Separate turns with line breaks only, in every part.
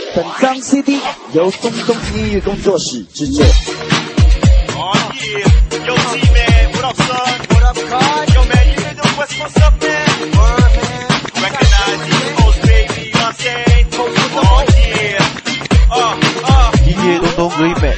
本张 CD 由东东音乐工作室制作。
Yo, G-Man, what up, son? What up, God? Yo, man, you nigga, what's up, man? Word, man. Recognize the most, baby, you know what I'm saying? Oh, yeah.
音乐东东 Remix。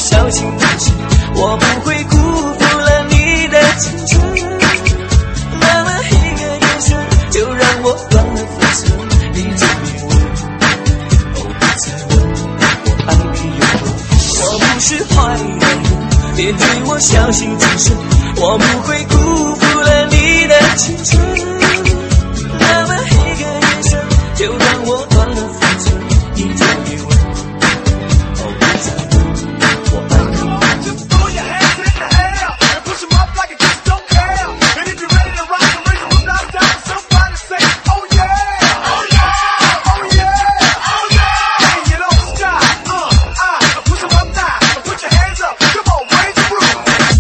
小心谨慎，我不会辜负了你的青春。那么一个眼神，就让我断了分寸。你就别问，哦，别再问，我爱你有多深。我不是坏人，别对我小心谨慎，我不会辜负了你的青春。那么一个眼神，就让我断了分寸。你就别问，哦，别再问，我爱你。
Just throw your hands in the air and push them up like you just don't care. And if you're ready to rock the rhythm, will not stop. Somebody say, oh yeah, oh yeah, oh yeah, oh yeah. And you don't stop. Push them up now, put your hands up. Come on, raise the roof.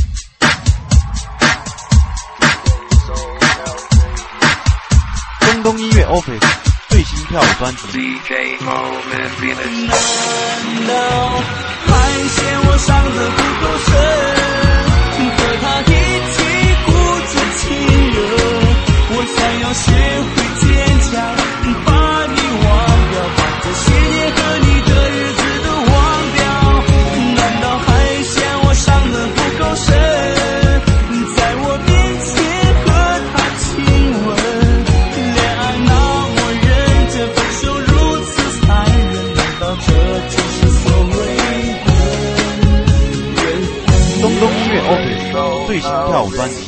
中东音乐 Office 最新跳舞专辑。
难道还嫌我伤得不够深？和他一起孤注情热，我想要学会坚强，把你忘掉，把这些年和你的日子都忘掉。难道还嫌我伤得不够深？在我面前和他亲吻，恋爱那么认真，分手如此残忍，难道这就是所谓的缘分？
中东音乐 Office 最新跳舞专辑。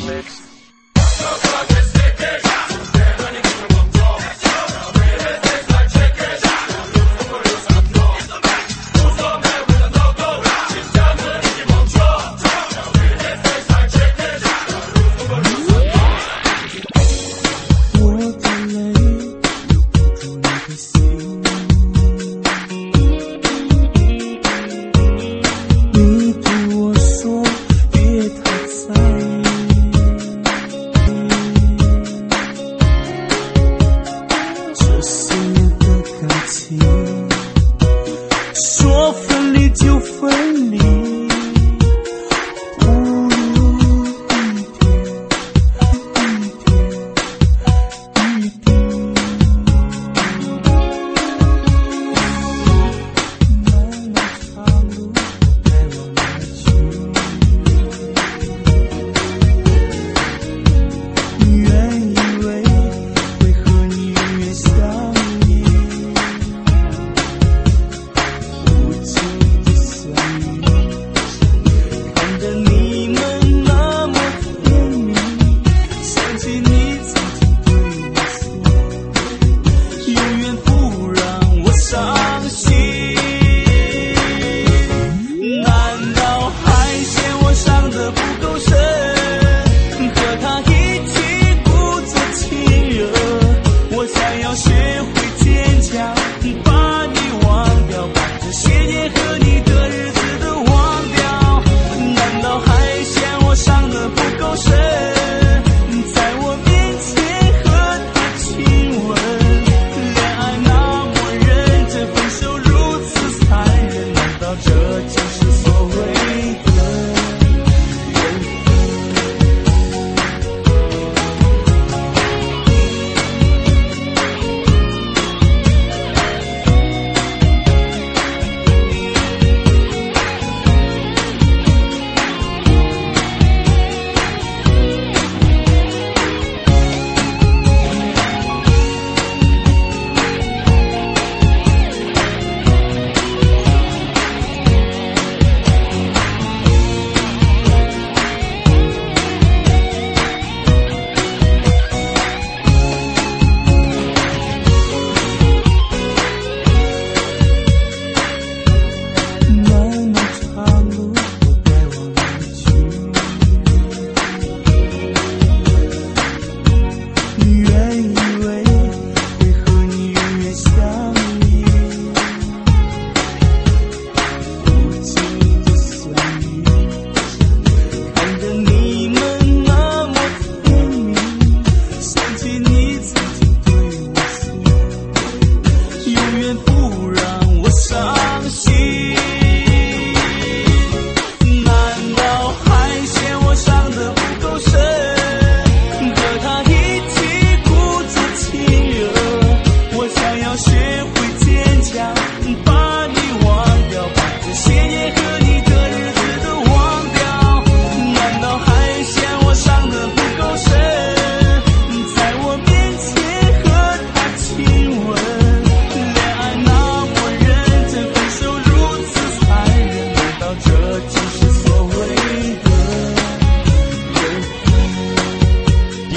我的泪不住你的心，你对我说别太在意。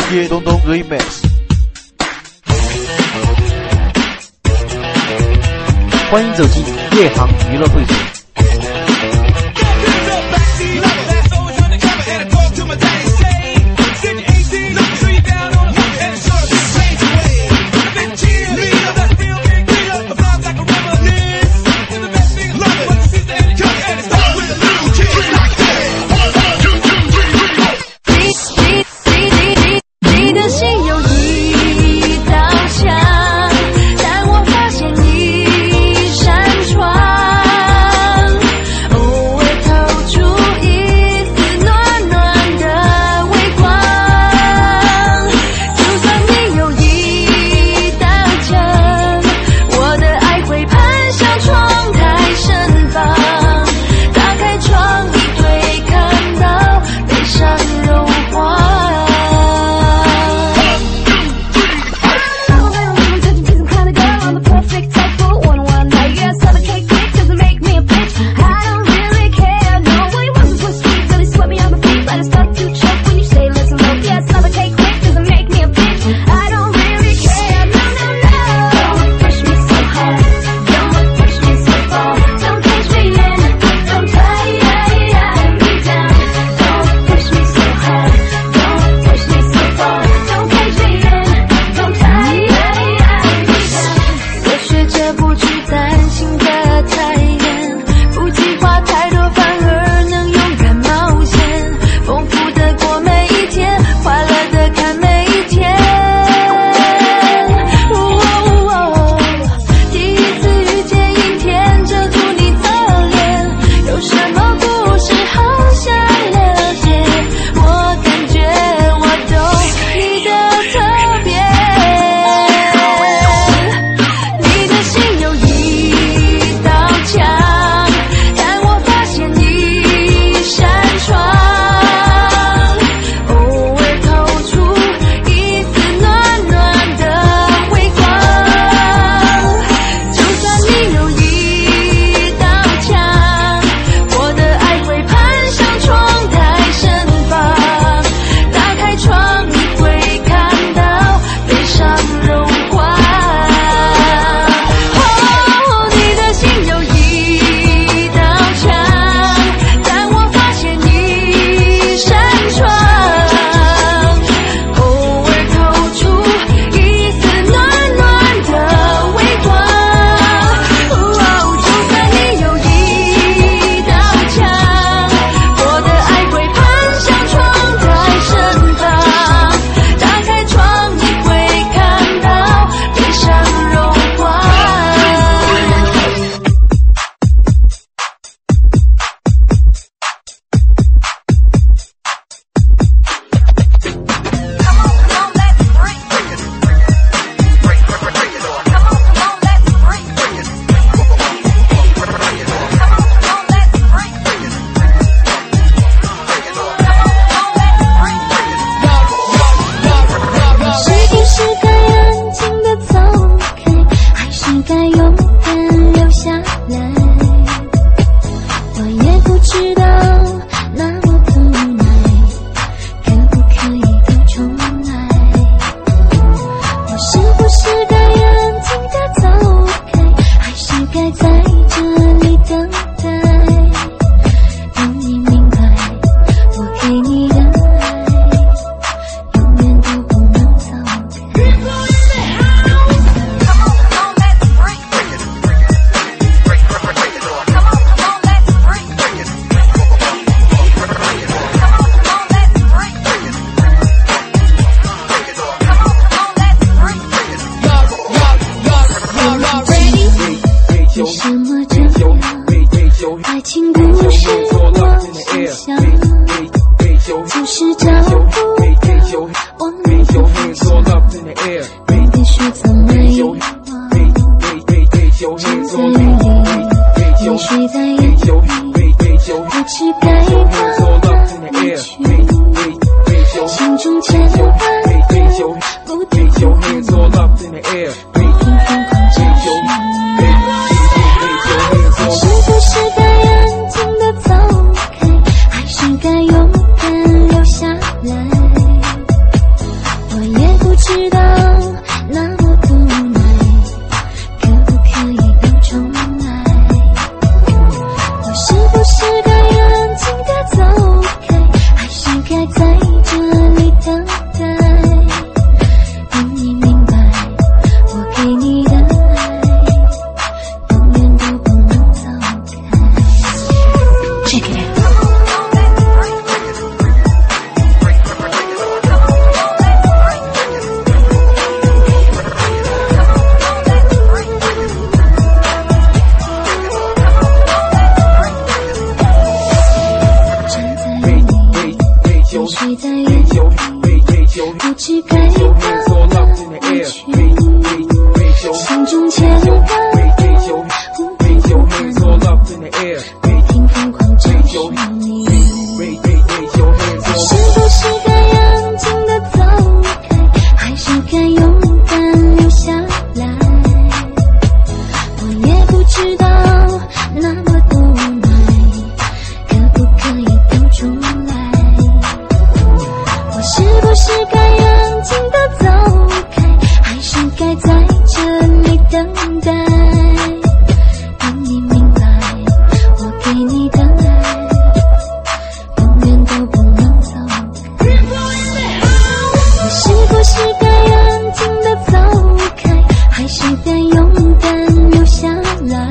DJ 东东 Remix。欢迎走进夜航娱乐会所。
该勇敢留下来。 谁在原地，不知该到哪去，心中牵挂，无边无岸，不停疯狂找寻你。是不是该安静地走开，还是该勇敢留下来？我也不知道，那么多无奈，可不可以都重来？我是不是该安静地走开，还是该在这里等待？等你明白，我给你的爱永远都不能走开。我是不是该安静地走开，还是该勇敢留下来？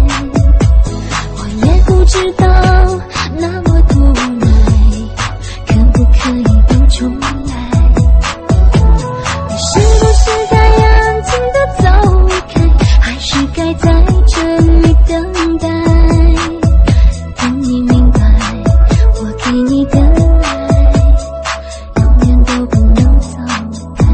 我也不知道，那么多无奈，可不可以都重来？我是不是该安静地走开，还是该在这里等待？等你明白，我给你的爱永远都不能走开。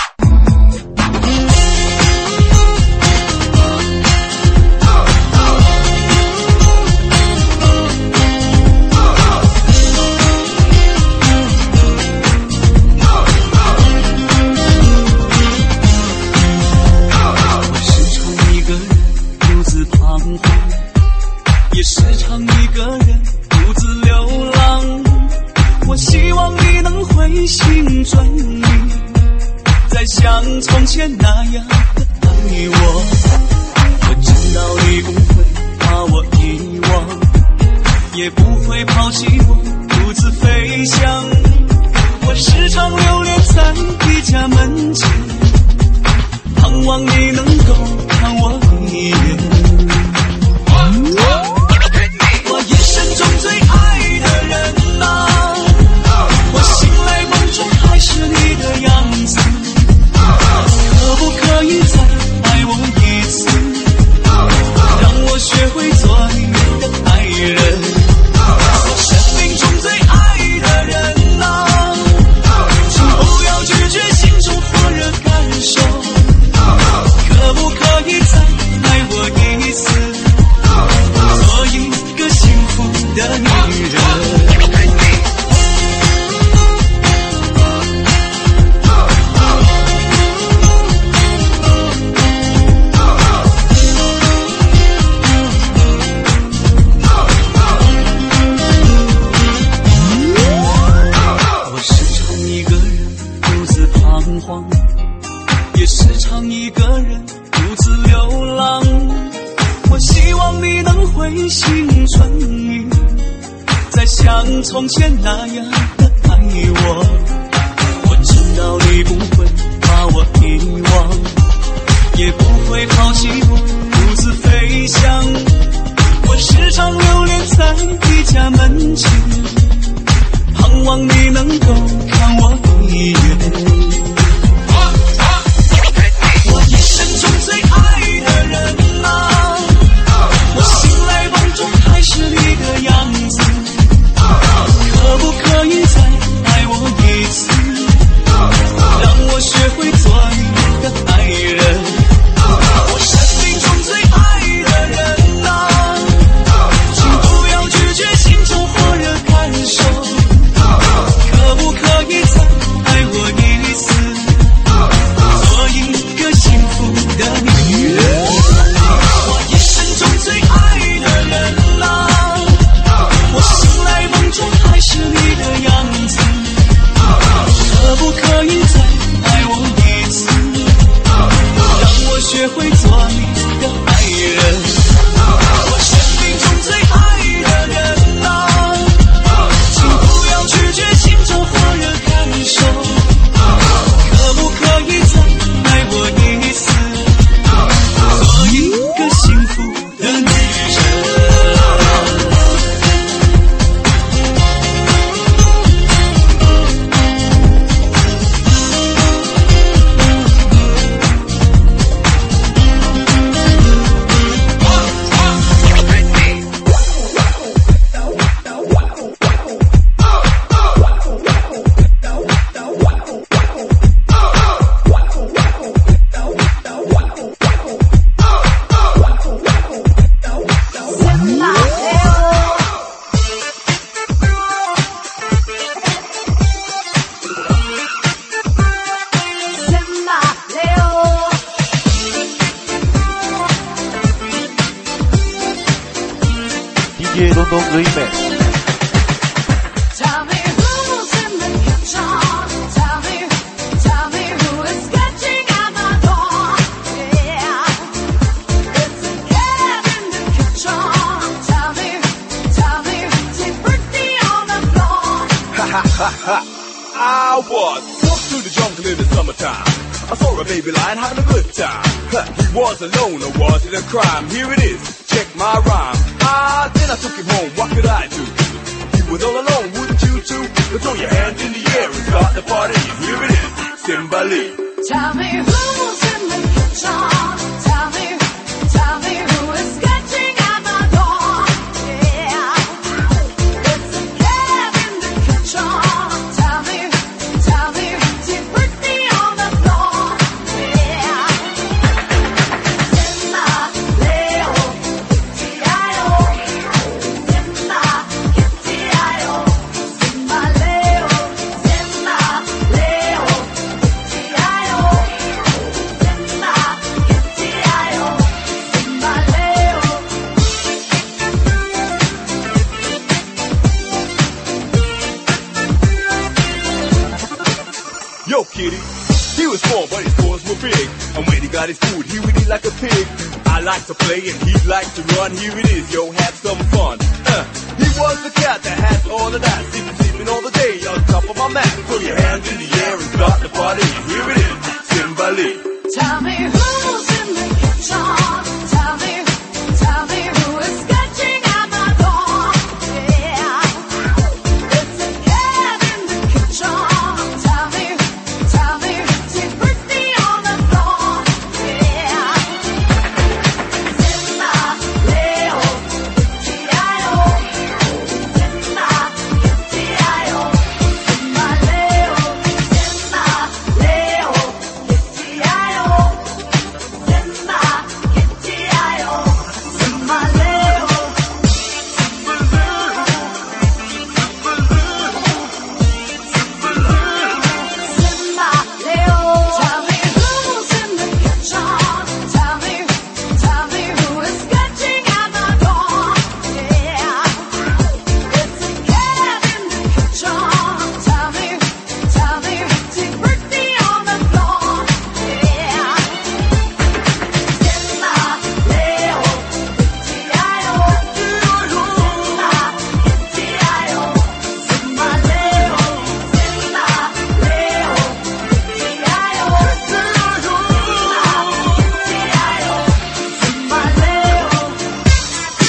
时常一个人独自彷徨，也时常一个人独自流浪。我希望你能回心转意，再像从前那样的爱我。我知道你不会把我遗忘，也不会抛弃我独自飞翔。我时常流连在你家门前，盼望你能够看我一眼。我一生中最爱的人啊，我醒来梦中还是你的样子，可不可以再爱我一次，让我学会做你的爱人。我生命中最爱的人啊，请不要拒绝心中火热感受，可不可以再爱我一次，做一个幸福的女人。我时常一个人独自彷徨，也时常一个人独自流浪。我希望你能回心转意，再像从前那样的爱我。我知道你不会把我遗忘，也不会抛弃我独自飞翔。我时常流连在你家门前，盼望你能够看我一眼。我一生中最爱的人啊，我醒来梦中还是你的样子，可不可以再爱我一次，让我学会做你的爱人。我生命中最爱的人啊，请不要拒绝心中火热感受，可不可
东 Remix。
Tell me who's in the kitchen. Tell me who is scratching at my door. Yeah, it's a cat in the kitchen. Tell me, take Britney on the floor.
Ha ha ha ha. I was walking through the jungle in the summertime. I saw a baby lion having a good time. He was alone, or was it a crime? Here it is, check my rhyme. Then I took him home, what could I do? He was all alone, wouldn't you too? But throw your hands in the air and start the party. Here it is, Simba Lee.
Tell me who's in the kitchen. Tell me who is scratching at my door. Yeah, it's a cat in the kitchen. Tell me, take Britney on the floor. Yeah, Simba, Leo, Kitty-I-O. Simba, Kitty-I-O. Simba, Leo, Kitty-I-O. Simba, Kitty-I-O. Simba, Leo.
Yo, kitty. He was small, but his paws were big. And when he got his food, he would eat like a pig. I like to play and he'd like to run. Here it is, yo, have some fun. He was the cat that had all of that. Sleeping all the day on top of my mat. Throw your hands in the air and start the party. Here it is, Simba Lee.
Tell me who's in the kitchen. Tell me who is scratching at my door. Yeah, it's a cat in the kitchen. Tell me, take Britney on the floor. Yeah, Simba, Leo, Kitty-I-O. Simba, Kitty-I-O. Simba, Leo, Kitty-I-O. Simba, Kitty-I-O. Simba, Leo. Simba, Leo. Tell me who's in the kitchen. Tell me who is scratching at my door. Yeah, it's a cat in the kitchen. Tell me, take Britney on the floor. Yeah, Simba, Leo, Kitty-I-O. Simba, Kitty-I-O. Simba, Leo. Simba, Leo, Kitty-I-O. Simba, Kitty-I-O. Simba, Leo.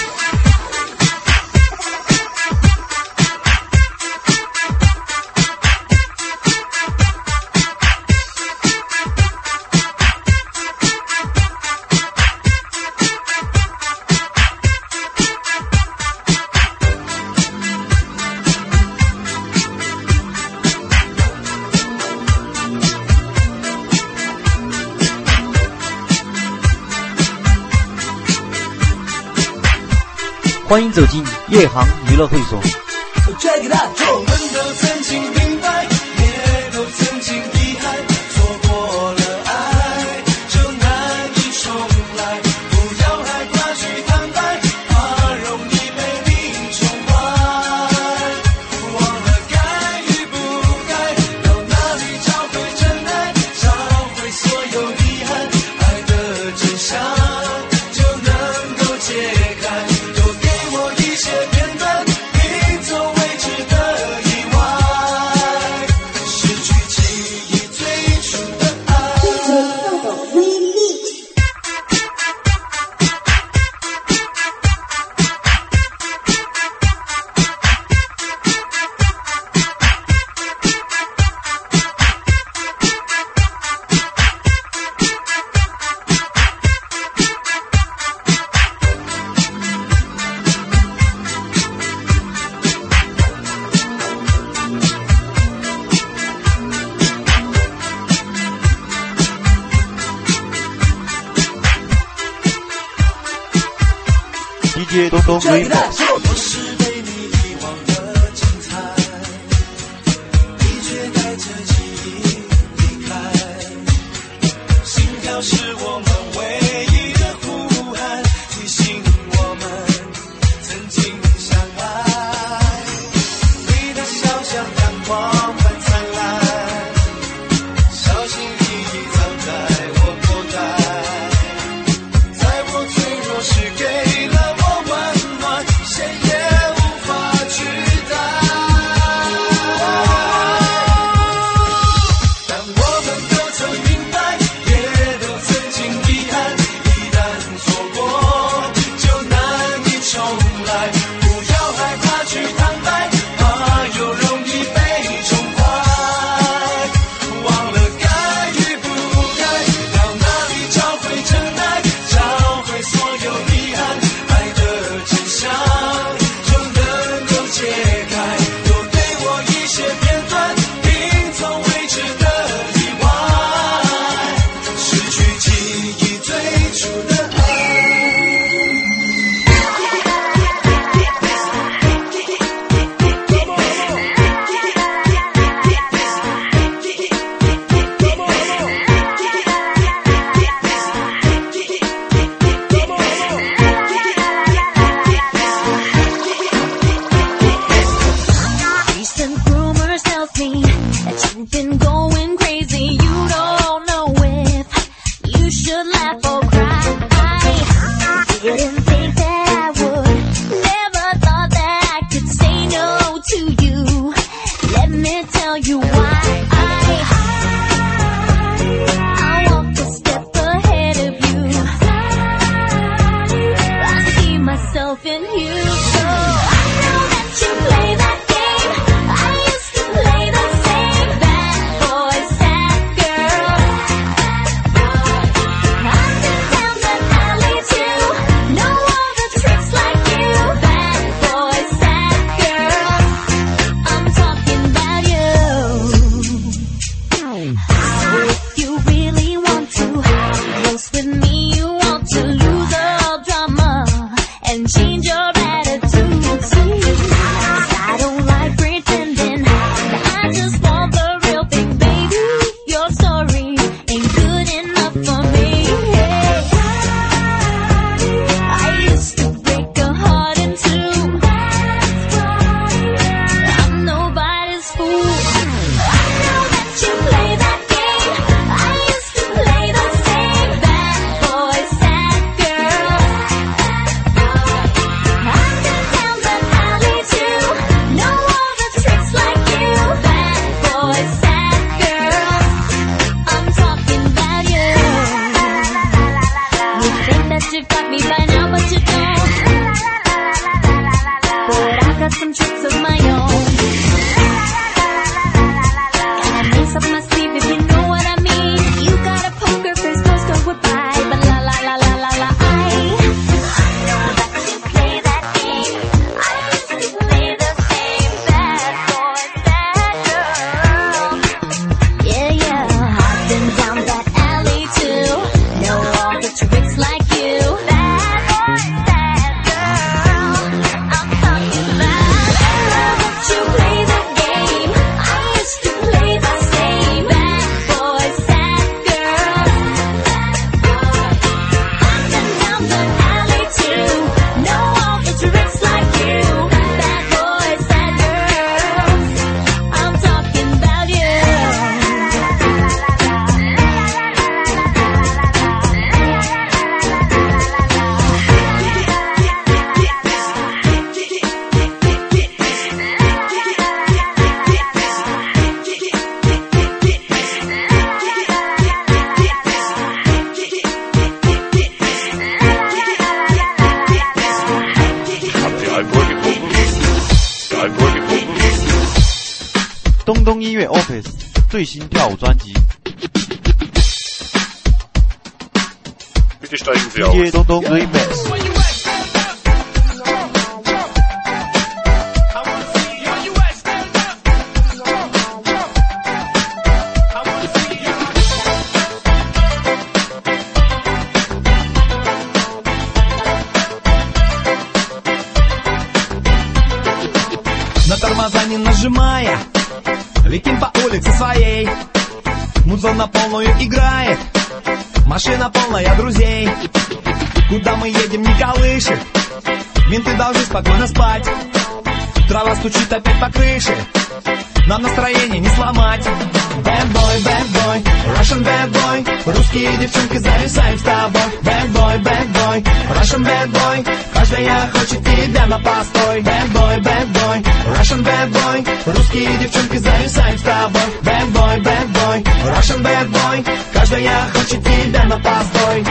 欢迎走进夜航娱乐会所。
Check it out,
我们都曾经明白，也都曾经遗憾，错过了爱就难以重来。不要害怕去坦白，怕容易被你宠坏。忘了该与不该，到哪里找回真爱，找回所有遗憾，爱的真相就能够解开。多给我一些片段，拼凑未知的意外，失去记忆最初的爱。
DJ 东东 Remix。
我是被你遗忘的精彩，你却带着记忆离开。心跳是我们唯一的呼喊，提醒我们曾经相爱。
光环灿烂，小心翼翼藏在我口袋，在我脆弱时给了我温暖，谁也无法取代。但我们都曾明白，也都曾经遗憾，一旦错过就难以重来，不要害怕去坦白，怕又容易被宠坏，忘了该与不该，到哪里找回真爱，找回所有遗憾，爱的真相就能够解开，多给我一些片段，拼凑未知的意外，失去记忆最初的爱。
Recent rumors tells me that you've been going crazy. You don't know if you should laugh or cry. I didn't think that I would. Never thought that I could say no to you. Let me tell you why. I walk a step ahead of you. I see myself in you. So I know that you play that game. I used to play the same bad boy, sad girl. I've been down that alley too. Know all the tricks like you, bad boy, sad girl. I'm talking about you. So if you really want to roast with me, you want to lose all drama and change your attitude. See, 'cause I don't like pretending. I just want the real thing, baby. Your story ain't good enough for me. I used to break a heart in two. I'm nobody's fool. I know that you play that game. I used to play the same bad boy, sad girl. I've been down that alley too. Know all the tricks like you, bad boy, sad girl. I'm talking about you. You think that you've got me by now, but you don't. But I got some tricks of my own. Got an ace up my sleeve if you know what I mean. You got a poker face, poster with pie, but la la la la la la. I know that you play that game. I used to play the same bad boy, sad girl. Yeah, yeah, I've been down that alley too. Know all the tricks like you, bad boy, sad girl. I'm talking about that you play the game. I used to play the same bad boy, sad girl. I've been down the alley too. Know all the tricks like you, bad boy, sad girl. I'm talking about you.
东东音乐 Office 最新跳舞专辑
Bitte steigen Sie aus.
DJ 东东 Remix。
На тормоза не нажимая, летим по улице своей. Музон на полную играет, машина полная друзей. Куда мы едем, не колышет, менты должны спокойно спать. Трава стучит опять по крыше, на а настроение не сломать. Bad boy, Russian bad boy, русские девчонки зависают с тобой. Bad boy, Russian bad boy, каждая хочет тебя на постой. Bad boy, Russian bad boy, русские девчонки зависают с тобой. Bad boy, Russian bad boy, каждая хочет тебя на постой.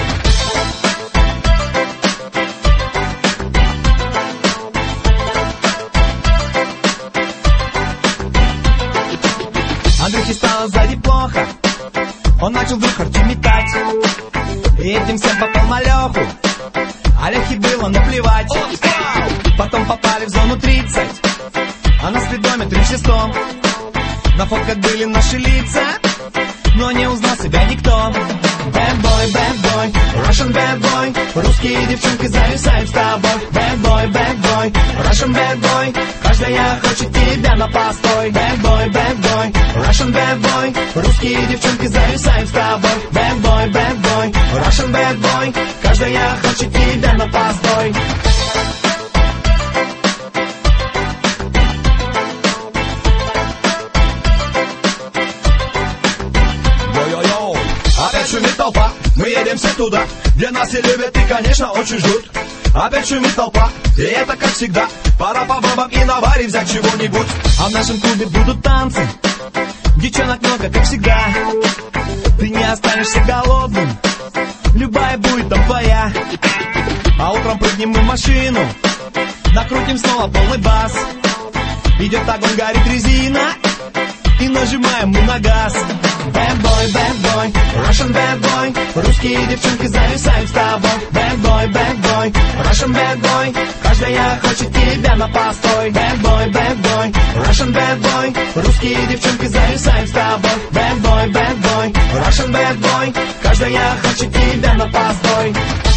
Андрюхе стало сзади плохо, он начал вдруг арти метать, и этим всем попал на Леху, а Лехе было наплевать. Потом попали в зону 30, а на спидометре в 6-м. На фотках были наши лица, но не узнал себя никто. Bad boy, Russian bad boy, русские девчонки зависают с тобой. Bad boy, Russian bad boy, каждая хочет тебя на постой. Bad boy, Russian bad boy, русские девчонки зависают с тобой. Bad boy, Russian bad boy, каждая хочет тебя на постой. Опять шумит толпа, мы едем все туда, где нас и любят и, конечно, очень ждут. Опять шумит толпа, и это как всегда, пора по бабам и на варе взять чего-нибудь. А в нашем клубе будут танцы, девчонок много, как всегда. Ты не останешься голодным, любая будет там твоя. А утром прыгнем мы в машину, накрутим снова полный бас. Идет огонь, горит резина, и нажимаем мы на газ. Bad boy, Russian bad boy, русские девчонки зависают с тобой. Bad boy, Russian bad boy, каждая хочет тебя на постой. Bad boy, Russian bad boy, русские девчонки зависают с тобой. Bad boy, Russian bad boy, каждая хочет тебя на постой.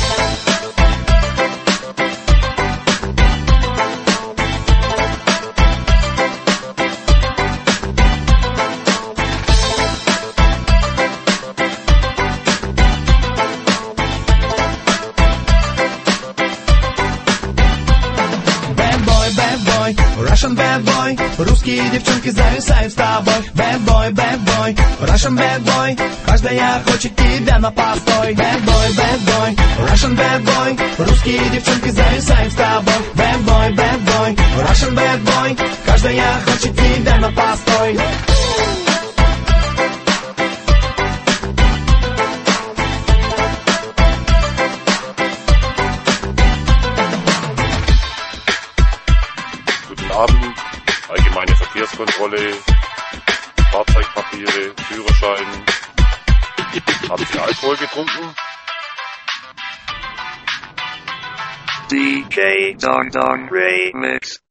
Russian bad boy, русские девчонки зависают с тобой. Bad boy, Russian bad boy, каждая хочет тебя на постой. Bad boy, Russian bad boy, русские девчонки зависают с тобой. Bad boy, Russian bad boy, каждая хочет тебя на постой.
Abend, allgemeine Verkehrskontrolle, Fahrzeugpapiere, Führerschein. Haben Sie Alkohol getrunken?
DJ Dong Dong Remix.